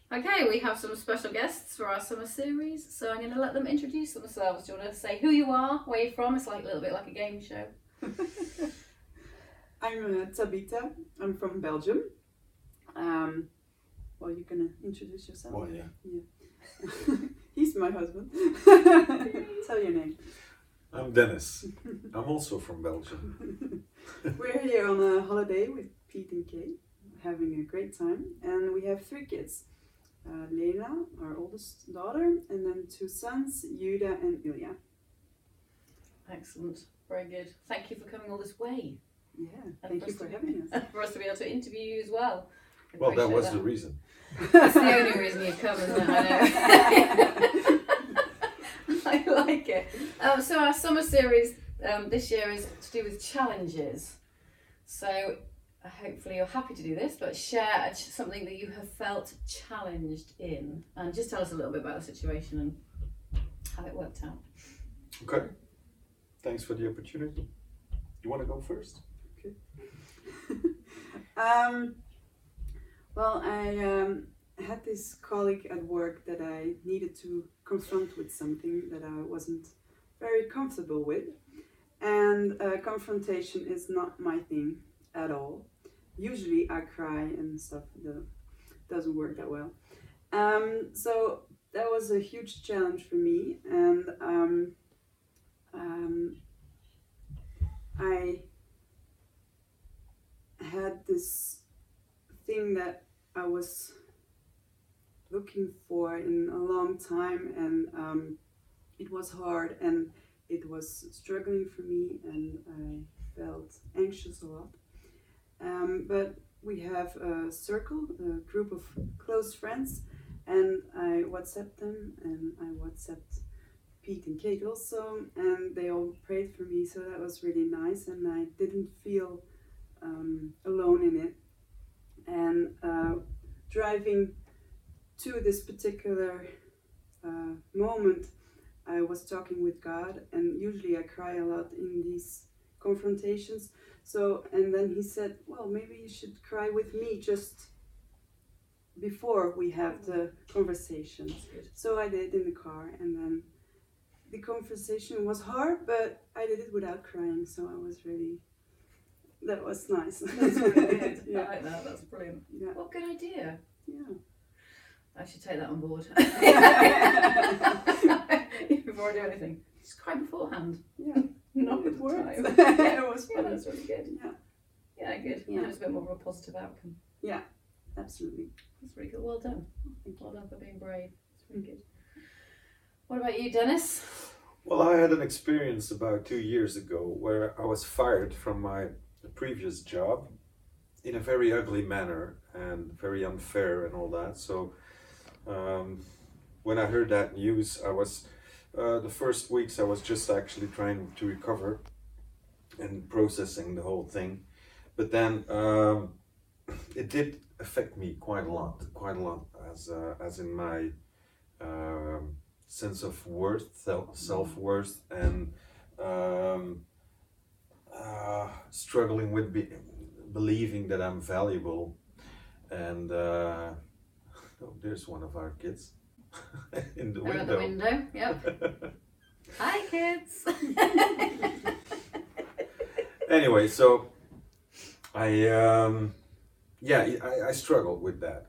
Okay, we have some special guests for our summer series, so I'm going to let them introduce themselves. Do you want to say who you are, where you're from? It's like a little bit like a game show. I'm Tabita. I'm from Belgium. Well, you're gonna introduce yourself. Well, yeah. He's my husband. Tell your name. I'm Dennis. I'm also from Belgium. We're here on a holiday with Pete and Kate, having a great time, and we have 3 kids. Lena, our oldest daughter, and then 2 sons, Yuda and Ilya. Excellent, very good. Thank you for coming all this way. Yeah, And thank you for having us. For us to be able to interview you as well. Well, that was the reason. That's the only reason you've come, isn't it? I know. I like it. So our summer series this year is to do with challenges. So hopefully you're happy to do this, but share something that you have felt challenged in, and just tell us a little bit about the situation and how it worked out. Okay. Thanks for the opportunity. You want to go first? Okay. Well, I had this colleague at work that I needed to confront with something that I wasn't very comfortable with. And confrontation is not my thing at all. Usually I cry and stuff that doesn't work that well. So that was a huge challenge for me. And I had this thing that I was looking for in a long time, and it was hard and it was struggling for me, and I felt anxious a lot. But we have a circle, a group of close friends, and I WhatsApped them, and I WhatsApped Pete and Kate also, and they all prayed for me, so that was really nice, and I didn't feel alone in it. And driving to this particular moment, I was talking with God, and usually I cry a lot in these confrontations. So, and then he said, well, maybe you should cry with me just before we have the conversation. So I did in the car, and then the conversation was hard, but I did it without crying, so I was really, that was nice. That's really good. Yeah. I like that, that's brilliant. Yeah. What a good idea. Yeah. I should take that on board. Before I do anything, just cry beforehand. Yeah. Not It at the worked. time. It was Yeah, fun. that's really good. Yeah. Yeah, good. Yeah. Yeah, it's a bit more of a positive outcome. Absolutely. That's really good. Well done. Thank you. Well done for being brave. It's really good. What about you, Dennis? Well, I had an experience about 2 years ago where I was fired from my previous job in a very ugly manner and very unfair and all that. So when I heard that news, I was the first weeks I was just actually trying to recover and processing the whole thing. But then it did affect me quite a lot, as in my sense of worth, self-worth, and struggling with believing that I'm valuable. And oh, there's one of our kids in the They're window. at the window. Yep. Hi, kids. Anyway, so I struggled with that,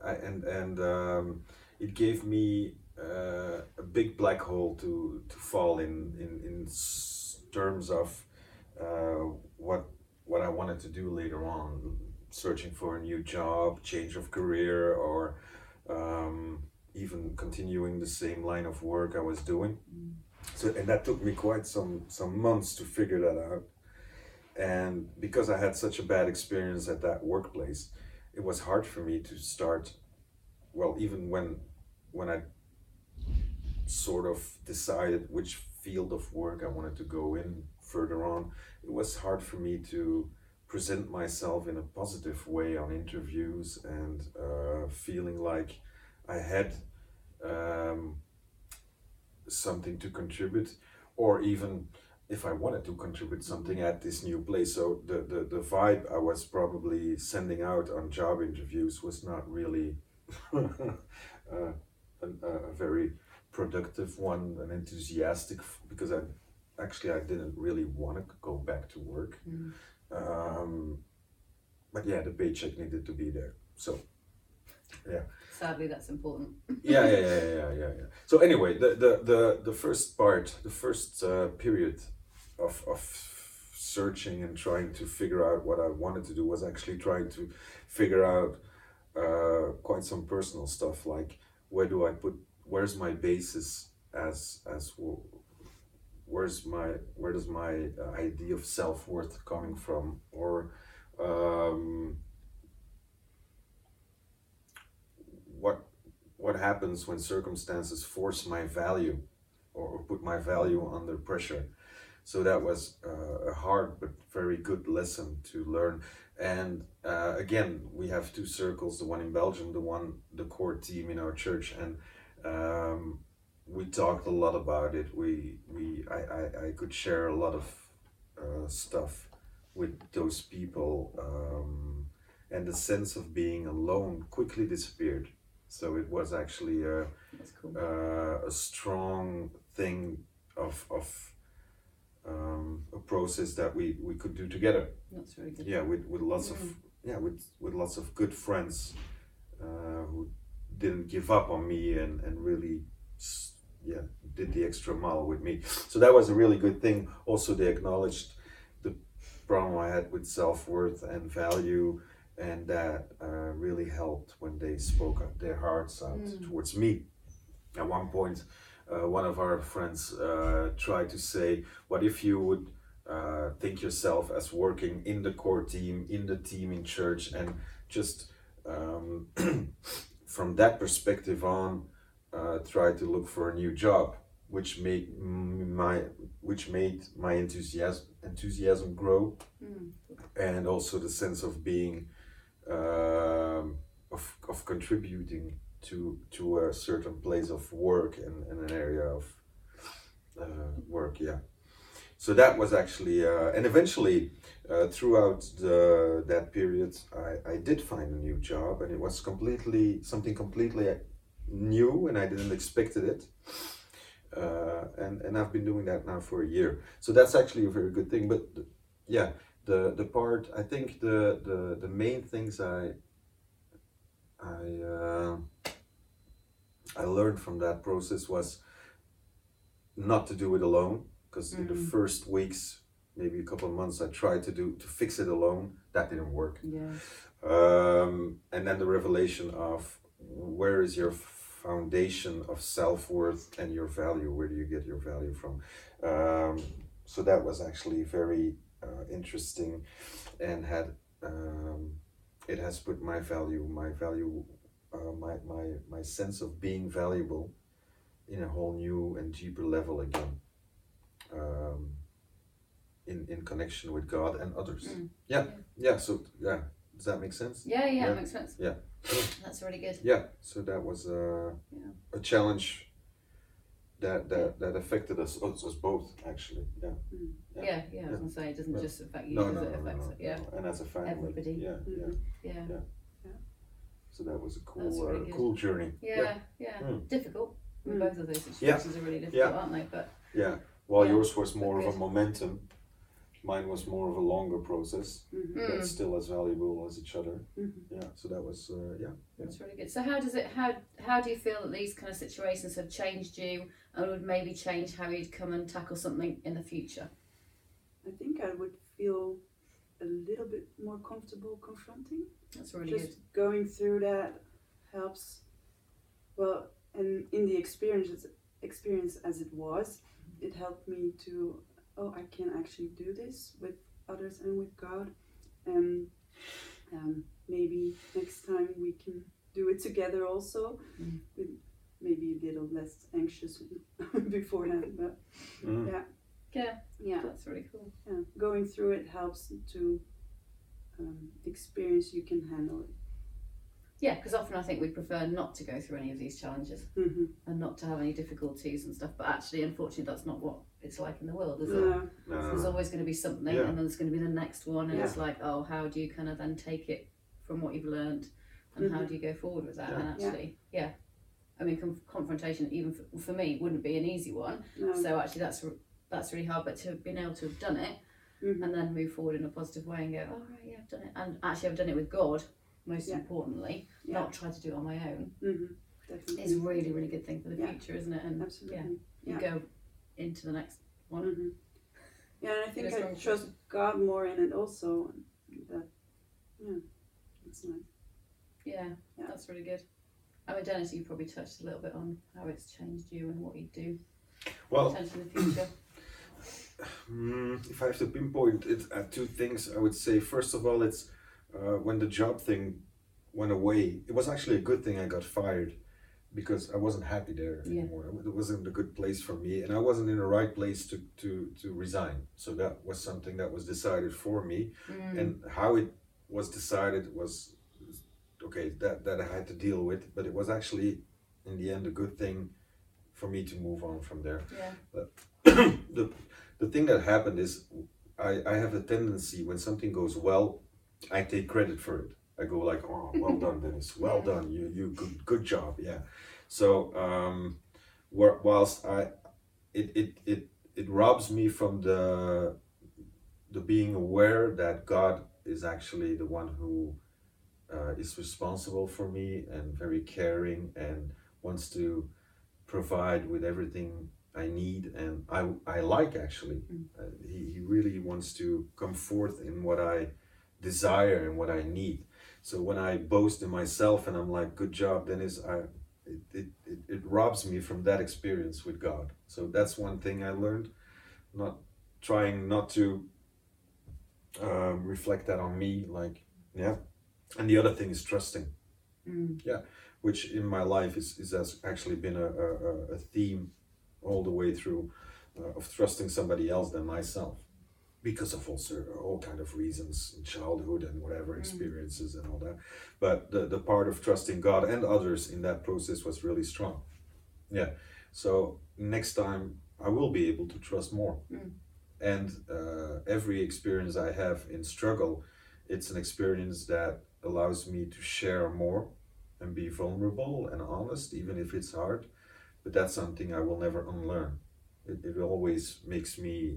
it gave me a big black hole to fall in terms of what I wanted to do later on, searching for a new job, change of career, or even continuing the same line of work I was doing. So, and that took me quite some months to figure that out. And because I had such a bad experience at that workplace, it was hard for me to start. Well, even when I sort of decided which field of work I wanted to go in further on, it was hard for me to present myself in a positive way on interviews, and feeling like I had something to contribute, or even if I wanted to contribute something at this new place. So the vibe I was probably sending out on job interviews was not really a very productive one, an enthusiastic, because I didn't really want to go back to work. But yeah, the paycheck needed to be there. So yeah. Sadly, that's important. Yeah. So anyway, the first part, the first period of searching and trying to figure out what I wanted to do was actually trying to figure out quite some personal stuff, like where's my basis where does my idea of self-worth coming from, or what happens when circumstances force my value or put my value under pressure. So that was a hard but very good lesson to learn. And again, we have two circles, the one in Belgium, the core team in our church, and we talked a lot about it. I could share a lot of stuff with those people, and the sense of being alone quickly disappeared. So it was actually That's cool. a strong thing of a process that we could do together. That's very good. Yeah, with lots of with lots of good friends who didn't give up on me and really did the extra mile with me. So that was a really good thing. Also, they acknowledged the problem I had with self-worth and value, and that really helped when they spoke their hearts out towards me. At one point, one of our friends tried to say, what if you would think yourself as working in the core team, in the team in church, and just from that perspective on, try to look for a new job, which made my enthusiasm grow, and also the sense of being of contributing to a certain place of work and an area of work. Yeah. So that was actually, and eventually throughout that period, I did find a new job, and it was something completely new, and I didn't expected it. And I've been doing that now for a year. So that's actually a very good thing. But the part, I think the main things I learned from that process was not to do it alone, because in the first weeks, maybe a couple of months, I tried to fix it alone. That didn't work. Yeah. And then the revelation of where is your foundation of self-worth and your value, where do you get your value from? So that was actually very interesting, and had it has put my sense of being valuable in a whole new and deeper level again, in connection with God and others. So does that make sense? Yeah, it makes sense. Yeah. That's really good. Yeah, so that was a challenge that affected us both, actually. Yeah, I was gonna say, it doesn't just affect you, No, it affects and as a family. everybody. Yeah. So that was a That's really good. cool journey. Yeah. Difficult. Both of those situations are really difficult, Yeah. aren't they? But While Yeah, yours was more but of a good. momentum, mine was more of a longer process, but still as valuable as each other. Yeah, so that was that's really good. So how do you feel that these kind of situations have changed you, and would maybe change how you'd come and tackle something in the future? I think I would feel a little bit more comfortable confronting. That's really Just good. going through that helps. Well, and in the experience as it was, it helped me to, I can actually do this with others and with God, and maybe next time we can do it together also, with maybe a little less anxious beforehand. But yeah, That's really cool. going through it helps to experience you can handle it. Yeah, because often I think we prefer not to go through any of these challenges and not to have any difficulties and stuff. But actually, unfortunately, that's not what it's like in the world, is it? No. There's always going to be something, and then there's going to be the next one, and it's like, how do you kind of then take it from what you've learned and how do you go forward with that? Yeah. And actually, I mean, confrontation, even for me, wouldn't be an easy one. No. So actually, that's really hard. But to have been able to have done it Mhm. and then move forward in a positive way and go, oh right, yeah, I've done it. And actually, I've done it with God, most Yeah. importantly, Yeah. not try to do it on my own. Definitely. It's really, really good thing for the Yeah. future, isn't it? And Absolutely. you go into the next one. Yeah, and I think It is I wrong. trust God more in it also. That, yeah, it's nice. Yeah, Yeah. that's really good. I mean, Dennis, you probably touched a little bit on how it's changed you and what you do Well, potentially in the future. if I have to pinpoint it at two things, I would say first of all, it's when the job thing went away. It was actually a good thing I got fired because I wasn't happy there Yeah. anymore. It wasn't a good place for me, and I wasn't in the right place to resign. So that was something that was decided for me, and how it was decided was okay. That I had to deal with, but it was actually in the end a good thing for me to move on from there. Yeah. The thing that happened is I have a tendency when something goes well, I take credit for it. I go like, oh, well done, Dennis. Well done. You good job. Yeah. So whilst it robs me from the being aware that God is actually the one who is responsible for me and very caring and wants to provide with everything I need, and I like actually. He really wants to come forth in what I desire and what I need. So when I boast in myself and I'm like, good job, Dennis, it robs me from that experience with God. So that's one thing I learned, trying not to reflect that on me, like, yeah. And the other thing is trusting. Which in my life has actually been a theme all the way through of trusting somebody else than myself, because of all kind of reasons in childhood and whatever experiences and all that. But the part of trusting God and others in that process was really strong. Yeah. So next time I will be able to trust more. And every experience I have in struggle, it's an experience that allows me to share more and be vulnerable and honest, even if it's hard. But that's something I will never unlearn. It always makes me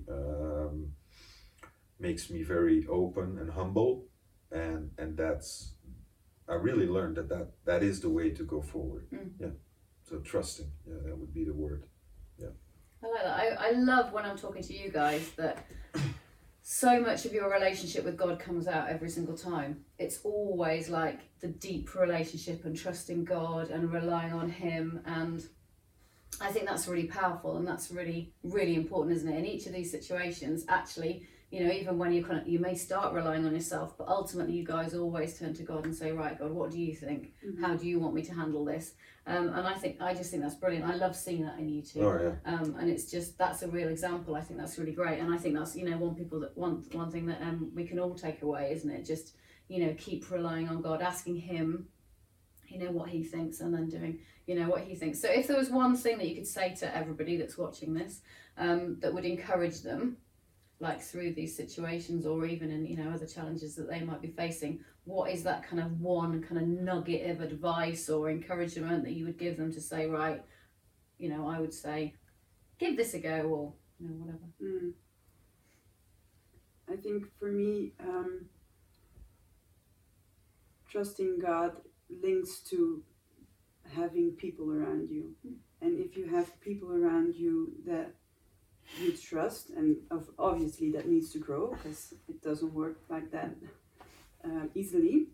very open and humble, and that's, I really learned that is the way to go forward. Yeah. So trusting, that would be the word. Yeah. I like that. I love when I'm talking to you guys that so much of your relationship with God comes out every single time. It's always like the deep relationship and trusting God and relying on Him, and I think that's really powerful, and that's really, really important, isn't it? In each of these situations, actually, even when you may start relying on yourself, but ultimately you guys always turn to God and say, right, God, what do you think? How do you want me to handle this? And I just think that's brilliant. I love seeing that in you two. Oh, yeah. And it's just, that's a real example. I think that's really great. And I think that's, one thing that we can all take away, isn't it? Just, keep relying on God, asking Him, what He thinks, and then doing, what He thinks. So if there was one thing that you could say to everybody that's watching this, that would encourage them, like through these situations or even in other challenges that they might be facing, what is that kind of one kind of nugget of advice or encouragement that you would give them to say, right, I would say give this a go, or whatever? I think for me, trusting God links to having people around you. And if you have people around you that you trust, and obviously that needs to grow because it doesn't work like that easily,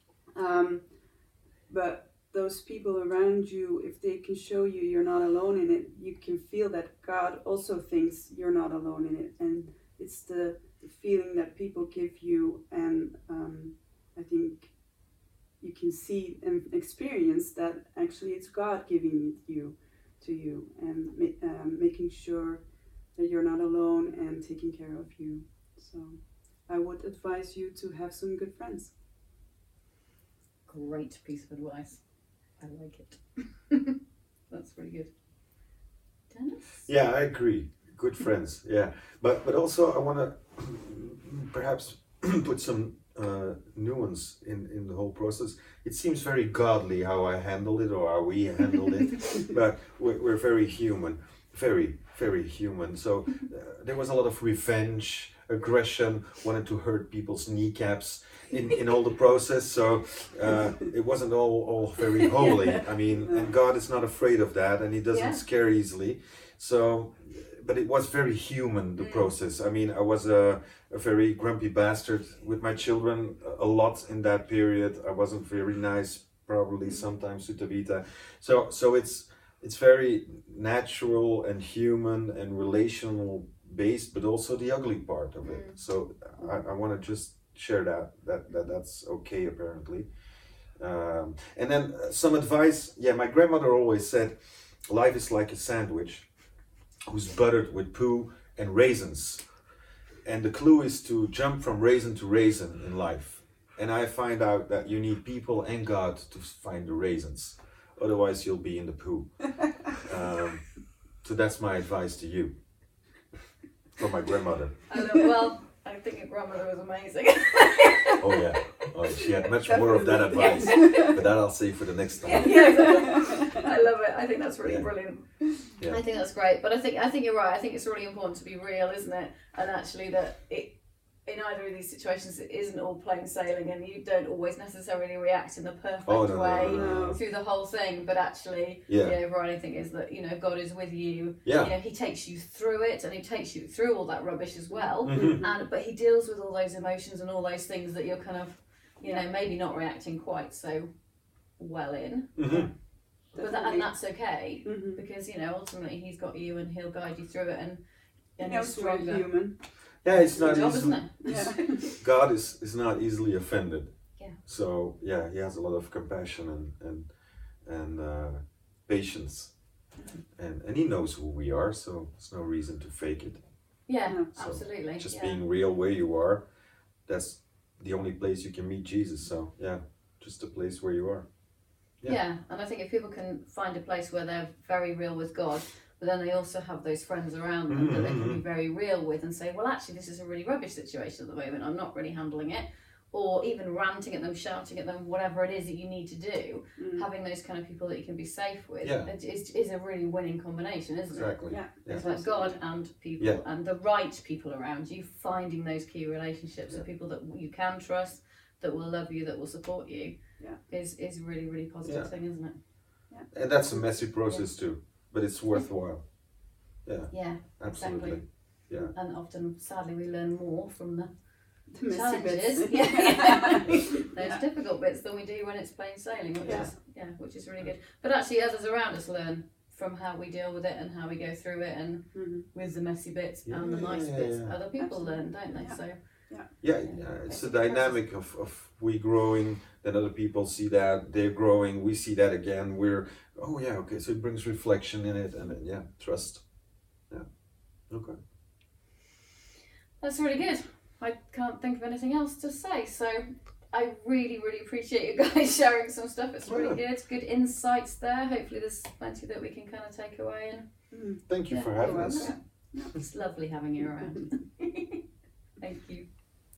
but those people around you, if they can show you you're not alone in it, you can feel that God also thinks you're not alone in it. And it's the feeling that people give you, and I think you can see and experience that actually it's God giving it to you and making sure that you're not alone and taking care of you. So I would advise you to have some good friends. Great piece of advice. I like it. That's really good. Dennis? Yeah, I agree. Good friends. Yeah, but also I want to perhaps put some nuance in the whole process. It seems very godly how I handled it or how we handled it, but we're very human, very human. So there was a lot of revenge, aggression, wanted to hurt people's kneecaps in all the process. So it wasn't all very holy. I mean, and God is not afraid of that, and He doesn't scare easily. So, but it was very human, the process. I mean, I was a very grumpy bastard with my children a lot in that period. I wasn't very nice, probably sometimes to Tabitha. So it's very natural and human and relational based, but also the ugly part of it. So I want to just share that's okay apparently. And then some advice. Yeah, my grandmother always said, life is like a sandwich who's buttered with poo and raisins. And the clue is to jump from raisin to raisin in life. And I find out that you need people and God to find the raisins. Otherwise you'll be in the poo. So that's my advice to you. From my grandmother. Well, I think your grandmother was amazing. Oh yeah. Oh, she had much more of that advice. But that I'll say for the next time. Yeah, exactly. I love it. I think that's really brilliant. Yeah. I think that's great. But I think you're right. I think it's really important to be real, isn't it? And actually that it in either of these situations it isn't all plain sailing and you don't always necessarily react in the perfect way through the whole thing. But actually the overriding thing is that, you know, God is with you. Yeah. You know, He takes you through it and He takes you through all that rubbish as well. Mm-hmm. But He deals with all those emotions and all those things that you're kind of, you know, maybe not reacting quite so well in. Mm-hmm. And that's okay because, you know, ultimately He's got you and He'll guide you through it and Yeah, you're it's really stronger. human. Yeah, it's not Good job, easily. isn't it? Yeah. God is not easily offended. Yeah. So yeah, He has a lot of compassion and patience, and He knows who we are. So there's no reason to fake it. Yeah, So absolutely. Just being real where you are, that's the only place you can meet Jesus. So yeah, just a place where you are. Yeah, and I think if people can find a place where they're very real with God, but then they also have those friends around them that they can be very real with and say, well, actually, this is a really rubbish situation at the moment. I'm not really handling it. Or even ranting at them, shouting at them, whatever it is that you need to do. Having those kind of people that you can be safe with is a really winning combination, isn't it? Exactly. Yeah. It's like God and people and the right people around you, finding those key relationships of people that you can trust, that will love you, that will support you, is a really, really positive thing, isn't it? Yeah. And that's a messy process too, but it's worthwhile. Yeah. Yeah, Absolutely. exactly. Yeah. And often, sadly, we learn more from the messy challenges, bits. those difficult bits than we do when it's plain sailing, which is really good. But actually, others around us learn from how we deal with it and how we go through it, and with the messy bits and the nice bits, other people learn, don't they? So. It's a dynamic of we growing, then other people see that, they're growing, we see that again, so it brings reflection in it, and trust. Okay. That's really good. I can't think of anything else to say, so I really, really appreciate you guys sharing some stuff. It's really good insights there. Hopefully there's plenty that we can kind of take away. And Thank you for having us. it's lovely having you around. Thank you.